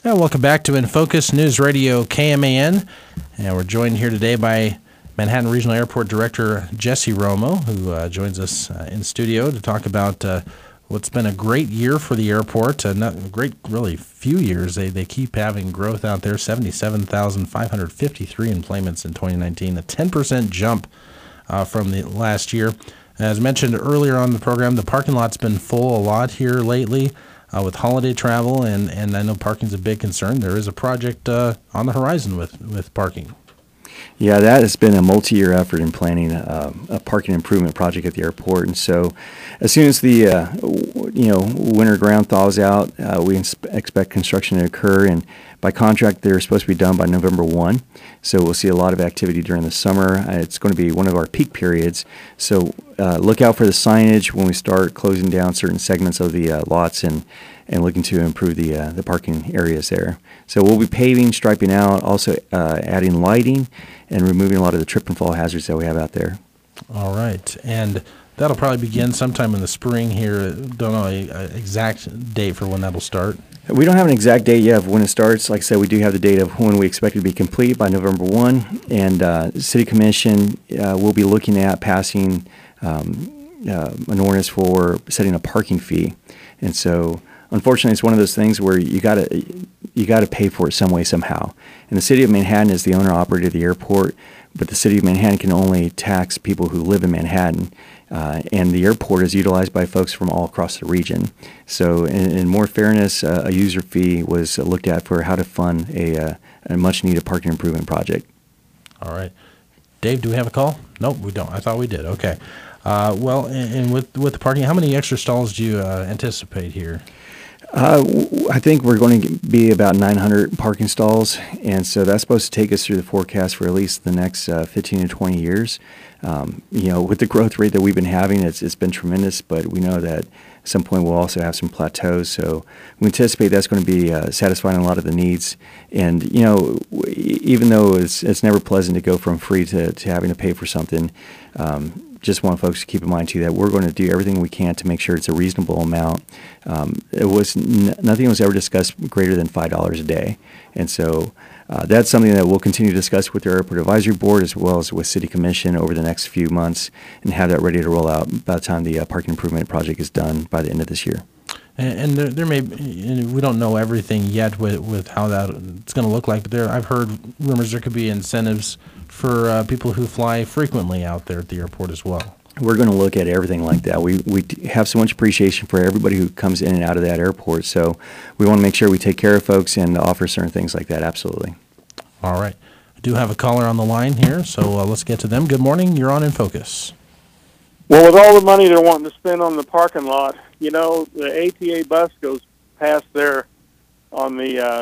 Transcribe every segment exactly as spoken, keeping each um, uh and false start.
Yeah, welcome back to In Focus News Radio K M A N, and we're joined here today by Manhattan Regional Airport Director Jesse Romo, who uh, joins us uh, in studio to talk about uh, what's been a great year for the airport. Uh, not a great, really few years. They they keep having growth out there. seventy-seven thousand five hundred fifty-three employments in twenty nineteen, a ten percent jump uh, from the last year. As mentioned earlier on the program, the parking lot's been full a lot here lately. Uh, with holiday travel, and, and I know parking's a big concern. There is a project uh, on the horizon with, with parking. Yeah, that has been a multi-year effort in planning uh, a parking improvement project at the airport. And so as soon as the uh, w- you know winter ground thaws out, uh, we ins- expect construction to occur. And by contract, they're supposed to be done by November first. So we'll see a lot of activity during the summer. Uh, it's going to be one of our peak periods. So uh, look out for the signage when we start closing down certain segments of the uh, lots and and looking to improve the uh, the parking areas there. So we'll be paving, striping out, also uh, adding lighting, and removing a lot of the trip and fall hazards that we have out there. All right, and that'll probably begin sometime in the spring here. Don't know an exact date for when that'll start. We don't have an exact date yet of when it starts. Like I said, we do have the date of when we expect it to be complete by November first, and uh, City Commission uh, will be looking at passing um, uh, an ordinance for setting a parking fee. And so unfortunately, it's one of those things where you gotta you gotta pay for it some way, somehow. And the City of Manhattan is the owner operator of the airport, but the City of Manhattan can only tax people who live in Manhattan. Uh, and the airport is utilized by folks from all across the region. So in, in more fairness, uh, a user fee was looked at for how to fund a, uh, a much-needed parking improvement project. All right. Dave, do we have a call? Nope, we don't. I thought we did. Okay. Uh, well, and, and with, with the parking, how many extra stalls do you uh, anticipate here? Uh, w- I think we're going to be about nine hundred parking stalls, and so that's supposed to take us through the forecast for at least the next uh, fifteen to twenty years. Um, you know, with the growth rate that we've been having, it's it's been tremendous, but we know that at some point we'll also have some plateaus, so we anticipate that's going to be uh, satisfying a lot of the needs. And, you know, w- even though it's it's never pleasant to go from free to, to having to pay for something, um, just want folks to keep in mind, too, that we're going to do everything we can to make sure it's a reasonable amount. Um, it was n- nothing was ever discussed greater than five dollars a day. And so uh, that's something that we'll continue to discuss with the Airport Advisory Board as well as with City Commission over the next few months and have that ready to roll out by the time the uh, parking improvement project is done by the end of this year. And, and there, there may be, we don't know everything yet with, with how that it's going to look like, but there I've heard rumors there could be incentives for uh, people who fly frequently out there at the airport as well. We're going to look at everything like that. We we have so much appreciation for everybody who comes in and out of that airport, so we want to make sure we take care of folks and offer certain things like that, absolutely. All right. I do have a caller on the line here, so uh, let's get to them. Good morning. You're on In Focus. Well, with all the money they're wanting to spend on the parking lot, you know, the A T A bus goes past there on the uh,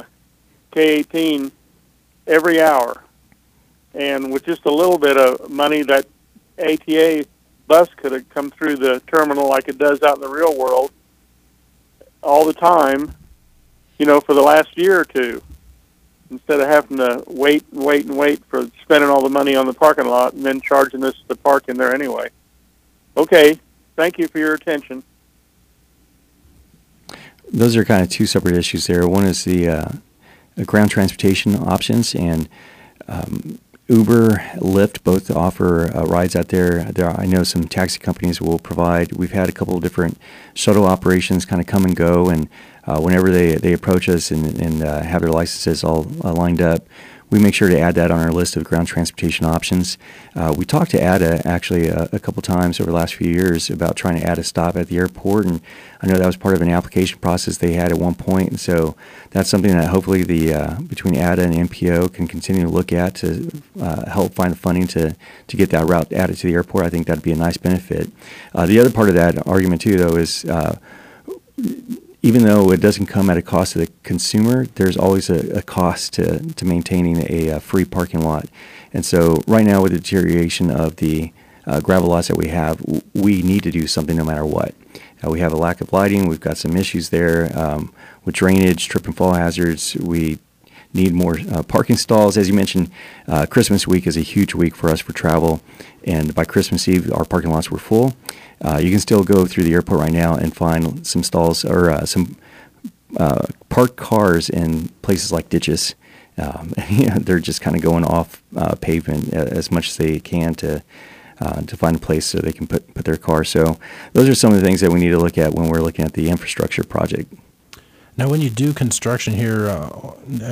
K eighteen every hour. And with just a little bit of money, that A T A bus could have come through the terminal like it does out in the real world all the time, you know, for the last year or two, instead of having to wait and wait and wait for spending all the money on the parking lot and then charging us to park in there anyway. Okay, thank you for your attention. Those are kind of two separate issues there. One is the uh, ground transportation options, and um, Uber, Lyft both offer uh, rides out there. There, I know some taxi companies will provide. We've had a couple of different shuttle operations kind of come and go, and uh, whenever they, they approach us and, and uh, have their licenses all uh, lined up, we make sure to add that on our list of ground transportation options. Uh, we talked to A D A actually a, a couple times over the last few years about trying to add a stop at the airport, and I know that was part of an application process they had at one point, and so that's something that hopefully the uh, between A D A and N P O can continue to look at to uh, help find the funding to, to get that route added to the airport. I think that'd be a nice benefit. Uh, the other part of that argument too, though, is uh, even though it doesn't come at a cost to the consumer, there's always a, a cost to, to maintaining a, a free parking lot. And so right now with the deterioration of the uh, gravel lots that we have, w- we need to do something no matter what. Uh, we have a lack of lighting. We've got some issues there um, with drainage, trip and fall hazards. We need more uh, parking stalls. As you mentioned, uh, Christmas week is a huge week for us for travel. And by Christmas Eve, our parking lots were full. Uh, you can still go through the airport right now and find some stalls or uh, some uh, parked cars in places like ditches. Um, you know, they're just kind of going off uh, pavement as much as they can to uh, to find a place so they can put put their car. So those are some of the things that we need to look at when we're looking at the infrastructure project. Now, when you do construction here uh,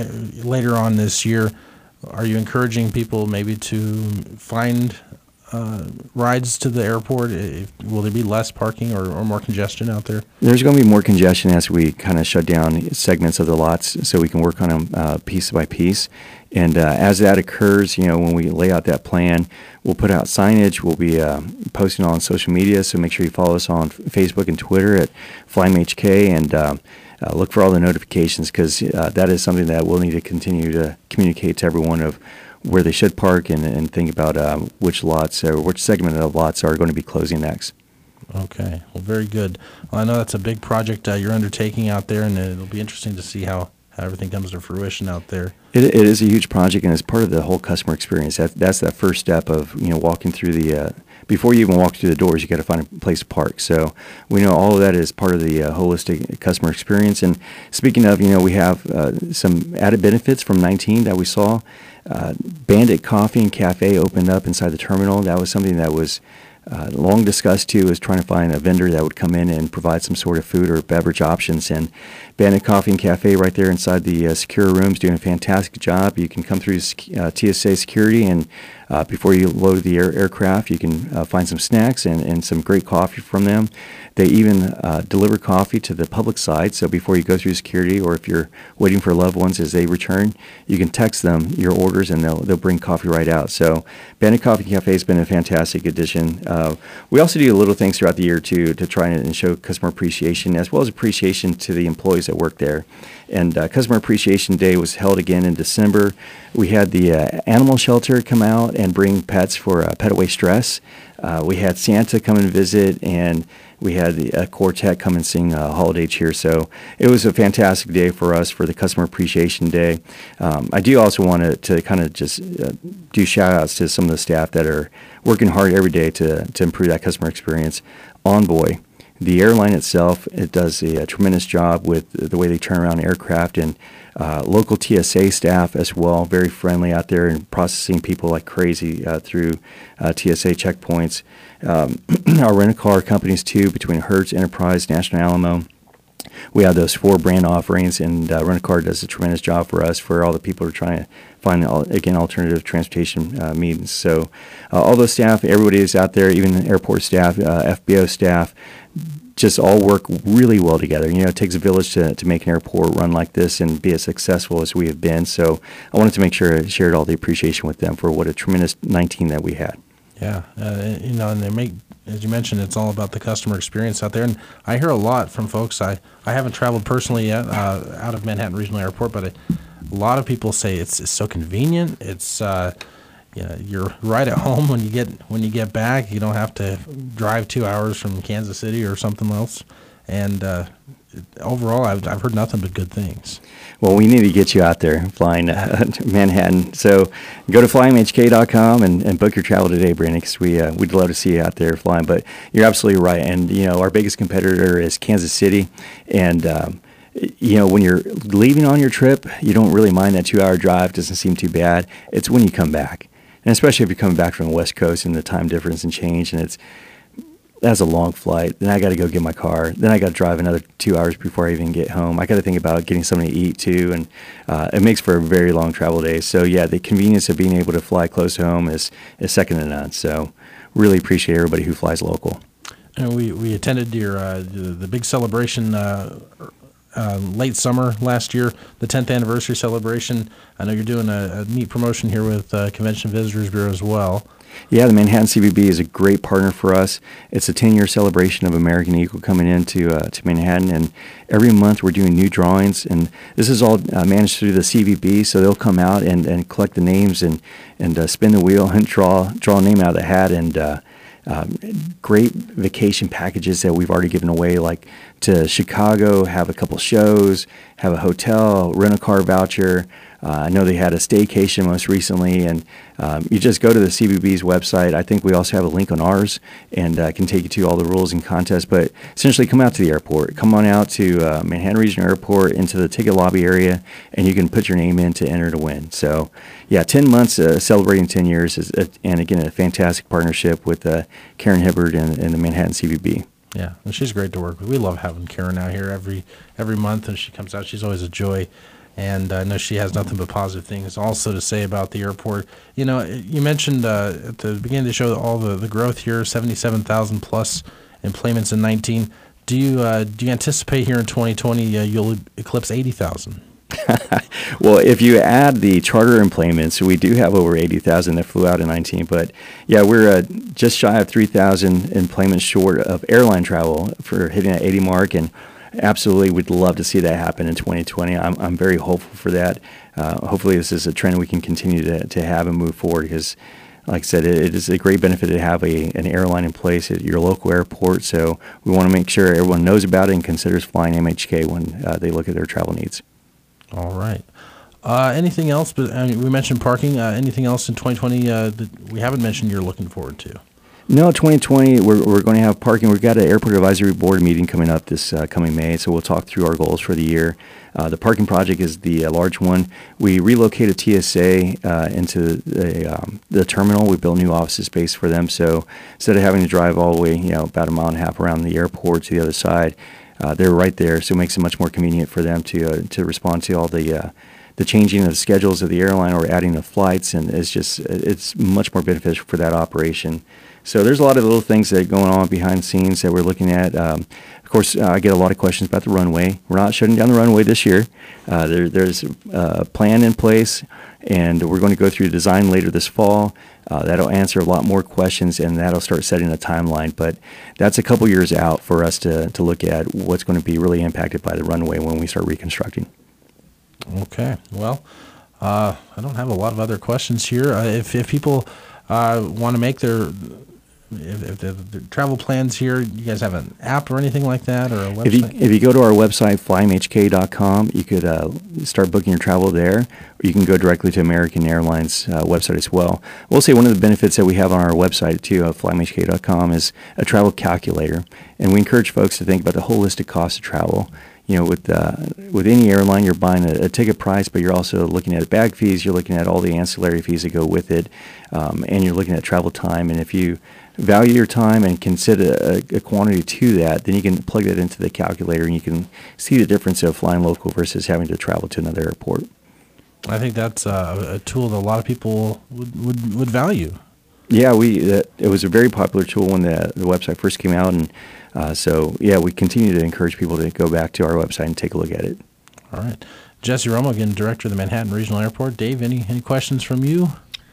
later on this year, are you encouraging people maybe to find uh, rides to the airport? If, will there be less parking or, or more congestion out there? There's going to be more congestion as we kind of shut down segments of the lots so we can work on them uh, piece by piece. And uh, as that occurs, you know, when we lay out that plan, we'll put out signage. We'll be uh, posting on social media, so make sure you follow us on Facebook and Twitter at FlymeHK, and uh, uh, look for all the notifications, because uh, that is something that we'll need to continue to communicate to everyone of where they should park, and, and think about uh, which lots or which segment of lots are going to be closing next. Okay, well, very good. Well, I know that's a big project uh, you're undertaking out there, and it'll be interesting to see how, how everything comes to fruition out there. It, it is a huge project, and it's part of the whole customer experience. That, that's that first step of, you know, walking through the, uh, before you even walk through the doors, you got to find a place to park. So we know all of that is part of the uh, holistic customer experience. And speaking of, you know, we have uh, some added benefits from nineteen that we saw. Uh, Bandit Coffee and Cafe opened up inside the terminal. That was something that was uh, long discussed too, is trying to find a vendor that would come in and provide some sort of food or beverage options. And Bandit Coffee and Cafe right there inside the uh, secure rooms doing a fantastic job. You can come through uh, T S A security, and uh, before you load the air- aircraft, you can uh, find some snacks and, and some great coffee from them. They even uh, deliver coffee to the public side, so before you go through security, or if you're waiting for loved ones as they return, you can text them your orders and they'll they'll bring coffee right out. So Bandit Coffee Cafe has been a fantastic addition. Uh, we also do little things throughout the year too to try and show customer appreciation, as well as appreciation to the employees that work there. And uh, Customer Appreciation Day was held again in December. We had the uh, animal shelter come out and bring pets for uh, Pet Away Stress. Uh, we had Santa come and visit, and we had the uh, quartet come and sing uh, Holiday Cheer. So it was a fantastic day for us for the Customer Appreciation Day. Um, I do also want to, to kind of just uh, do shout outs to some of the staff that are working hard every day to, to improve that customer experience. Envoy, the airline itself, it does a, a tremendous job with the way they turn around aircraft, and uh, local T S A staff as well, very friendly out there and processing people like crazy uh, through uh, T S A checkpoints. Um, our rental-car companies too, between Hertz, Enterprise, National Alamo. We have those four brand offerings, and uh, Rent-A-Car does a tremendous job for us, for all the people who are trying to find, again, alternative transportation uh, means. So uh, all those staff, everybody is out there, even airport staff, uh, F B O staff, just all work really well together. You know, it takes a village to, to make an airport run like this and be as successful as we have been. So I wanted to make sure I shared all the appreciation with them for what a tremendous nineteen that we had. Yeah, uh, you know, and they make, as you mentioned, it's all about the customer experience out there. And I hear a lot from folks. I, I haven't traveled personally yet uh, out of Manhattan Regional Airport, but I, a lot of people say it's, it's so convenient. It's uh, you know, you're right at home when you get when you get back. You don't have to drive two hours from Kansas City or something else. And uh, overall, I've, I've heard nothing but good things. Well, we need to get you out there flying uh, to Manhattan. So go to flyme H K dot com and, and book your travel today, Brandon, because we, uh, we'd love to see you out there flying. But you're absolutely right. And, you know, our biggest competitor is Kansas City. And, um, you know, when you're leaving on your trip, you don't really mind that two-hour drive. Doesn't seem too bad. It's when you come back. And especially if you're coming back from the West Coast and the time difference and change, and it's that's a long flight. Then I got to go get my car. Then I got to drive another two hours before I even get home. I got to think about getting something to eat too, and uh, it makes for a very long travel day. So yeah, the convenience of being able to fly close to home is is second to none. So really appreciate everybody who flies local. And we we attended your uh, the, the big celebration. Uh, Uh, late summer last year, the tenth anniversary celebration. I know you're doing a, a neat promotion here with uh, Convention Visitors Bureau as well. Yeah, the Manhattan C V B is a great partner for us. It's a ten-year celebration of American Eagle coming into uh, to Manhattan, and every month we're doing new drawings, and this is all uh, managed through the C V B, so they'll come out and, and collect the names and, and uh, spin the wheel and draw, draw a name out of the hat, and uh, Um, great vacation packages that we've already given away, like to Chicago, have a couple shows, have a hotel, rent a car voucher, Uh, I know they had a staycation most recently, and um, you just go to the C B B's website. I think we also have a link on ours, and uh, can take you to all the rules and contests. But essentially, come out to the airport. Come on out to uh, Manhattan Regional Airport, into the ticket lobby area, and you can put your name in to enter to win. So, yeah, ten months uh, celebrating ten years, is, uh, and again, a fantastic partnership with uh, Karen Hibbard and, and the Manhattan C B B. Yeah, and she's great to work with. We love having Karen out here every every month, and she comes out. She's always a joy, and I know she has nothing but positive things also to say about the airport. You know, you mentioned uh, at the beginning of the show all the, the growth here, seventy-seven thousand plus employments in nineteen. Do you uh, do you anticipate here in twenty twenty uh, you'll eclipse eighty thousand? Well, if you add the charter employments, we do have over eighty thousand that flew out in nineteen. But yeah, we're uh, just shy of three thousand employments short of airline travel for hitting that eighty mark. And absolutely, we'd love to see that happen in twenty twenty. I'm, I'm very hopeful for that. Uh, hopefully, this is a trend we can continue to, to have and move forward, because, like I said, it, it is a great benefit to have a, an airline in place at your local airport. So we want to make sure everyone knows about it and considers flying M H K when uh, they look at their travel needs. All right. Uh, anything else? But I mean, we mentioned parking. Uh, anything else in twenty twenty uh, that we haven't mentioned you're looking forward to? No, twenty twenty, we're, we're going to have parking. We've got an airport advisory board meeting coming up this uh, coming May, so we'll talk through our goals for the year. Uh, the parking project is the uh, large one. We relocated T S A uh, into the, um, the terminal. We built new office space for them, so instead of having to drive all the way, you know, about a mile and a half around the airport to the other side, uh, they're right there, so it makes it much more convenient for them to uh, to respond to all the uh, the changing of the schedules of the airline or adding the flights, and it's just it's much more beneficial for that operation. So there's a lot of little things that are going on behind the scenes that we're looking at. Um, of course, uh, I get a lot of questions about the runway. We're not shutting down the runway this year. Uh, there, there's a plan in place, and we're going to go through design later this fall. Uh, that'll answer a lot more questions, and that'll start setting a timeline. But that's a couple years out for us to, to look at what's going to be really impacted by the runway when we start reconstructing. Okay. Well, uh, I don't have a lot of other questions here. Uh, if, if people uh, want to make their if, if the, the travel plans here, you guys have an app or anything like that, or a website? If you, if you go to our website, fly M H K dot com, you could uh, start booking your travel there, or you can go directly to American Airlines uh, website as well. We'll say one of the benefits that we have on our website, too, at fly M H K dot com, is a travel calculator. And we encourage folks to think about the holistic cost of travel. You know, with uh, with any airline, you're buying a, a ticket price, but you're also looking at bag fees, you're looking at all the ancillary fees that go with it, um, and you're looking at travel time. And if you value your time and consider a, a quantity to that, then you can plug that into the calculator, and you can see the difference of flying local versus having to travel to another airport. I think that's uh, a tool that a lot of people would, would, would value. Yeah, we uh, it was a very popular tool when the, the website first came out, and uh, so yeah, we continue to encourage people to go back to our website and take a look at it. All right, Jesse Romo, again, director of the Manhattan Regional Airport. Dave, any any questions from you?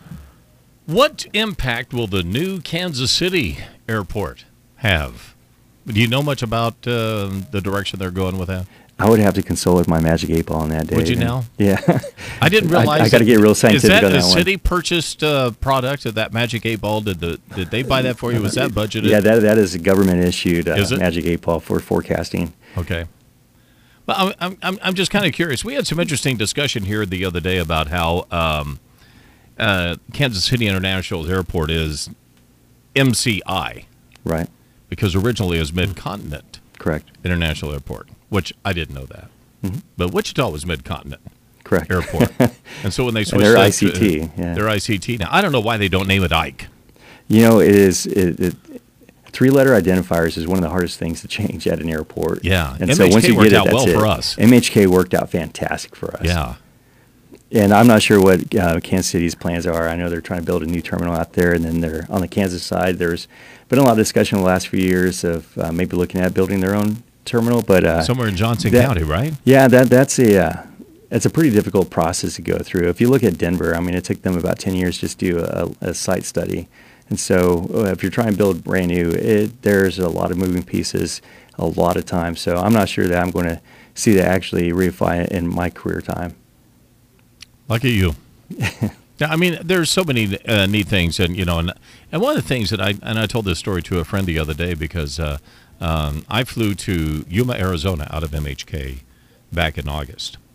What impact will the new Kansas City airport have? Do you know much about uh, the direction they're going with that? I would have to consult with my magic eight ball on that day. Would you now? Yeah. I didn't realize. I, I got to get real scientific is that on that a one. city purchased uh, product of that magic eight ball? Did the did they buy that for you? Was that budgeted? Yeah, that that is a government issued uh, Is it? magic eight ball for forecasting. Okay. Well, I'm I'm I'm just kind of curious. We had some interesting discussion here the other day about how um, uh, Kansas City International Airport is M C I, Right. because originally it was Mid-Continent Correct. International Airport, which I didn't know that. Mm-hmm. But Wichita was Mid-Continent Correct. Airport, and so when they And switched, they're that I C T, to, yeah. they're I C T now. I don't know why they don't name it Ike. You know, it is it, it, three-letter identifiers is one of the hardest things to change at an airport. Yeah, and M H K so once you worked get it, out that's well it. for us. M H K worked out fantastic for us. Yeah. And I'm not sure what uh, Kansas City's plans are. I know they're trying to build a new terminal out there, and then they're on the Kansas side. There's been a lot of discussion in the last few years of uh, maybe looking at building their own terminal, but uh, Somewhere in Johnson that- County, right? yeah, that that's a uh, it's a pretty difficult process to go through. If you look at Denver, I mean, it took them about ten years just to do a, a site study, and so uh, if you're trying to build brand new, it, there's a lot of moving pieces, a lot of time. So I'm not sure that I'm going to see that actually reify in my career time. Lucky you. I mean, there's so many uh, neat things, and you know, and and one of the things that I and I told this story to a friend the other day because uh, um, I flew to Yuma, Arizona, out of M H K back in August,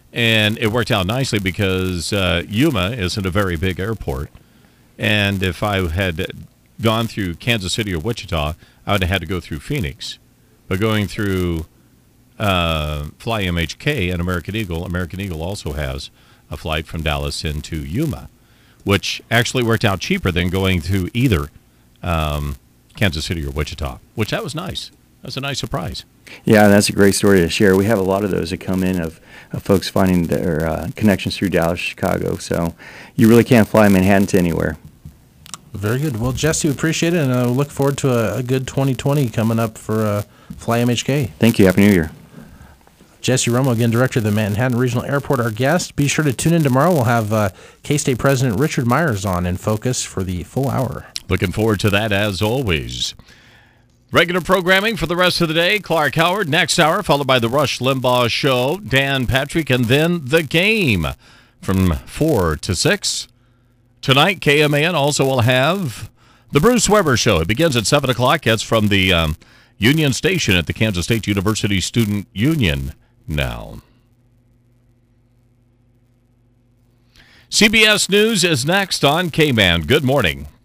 And it worked out nicely because uh, Yuma isn't a very big airport. And if I had gone through Kansas City or Wichita, I would have had to go through Phoenix. But going through uh, Fly M H K and American Eagle, American Eagle also has a flight from Dallas into Yuma, which actually worked out cheaper than going to either um, Kansas City or Wichita, which that was nice. That's a nice surprise. Yeah, that's a great story to share. We have a lot of those that come in of, of folks finding their uh, connections through Dallas, Chicago. So you really can't fly Manhattan to anywhere. Very good. Well, Jesse, we appreciate it, and I uh, look forward to a, a good twenty twenty coming up for uh, Fly M H K. Thank you. Happy New Year. Jesse Romo, again, director of the Manhattan Regional Airport, our guest. Be sure to tune in tomorrow. We'll have uh, K-State President Richard Myers on in focus for the full hour. Looking forward to that as always. Regular programming for the rest of the day. Clark Howard next hour, followed by the Rush Limbaugh Show, Dan Patrick, and then The Game from four to six. Tonight, K M A N also will have the Bruce Weber Show. It begins at seven o'clock. It's from the um, Union Station at the Kansas State University Student Union now. C B S News is next on K-Man. Good morning.